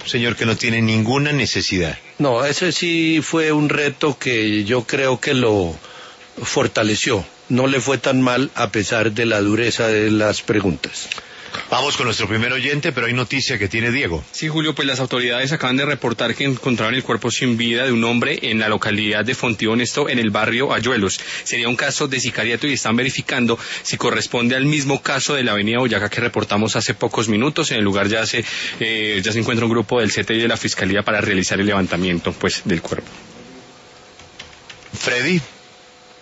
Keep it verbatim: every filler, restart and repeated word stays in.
señor que no tiene ninguna necesidad. No, ese sí fue un reto que yo creo que lo fortaleció. No le fue tan mal a pesar de la dureza de las preguntas. Vamos con nuestro primer oyente, pero hay noticia que tiene Diego. Sí, Julio, pues las autoridades acaban de reportar que encontraron el cuerpo sin vida de un hombre en la localidad de Fontibón, esto en el barrio Ayuelos. Sería un caso de sicariato y están verificando si corresponde al mismo caso de la avenida Boyacá que reportamos hace pocos minutos. En el lugar ya se, eh, ya se encuentra un grupo del C T I y de la Fiscalía para realizar el levantamiento pues del cuerpo. Freddy.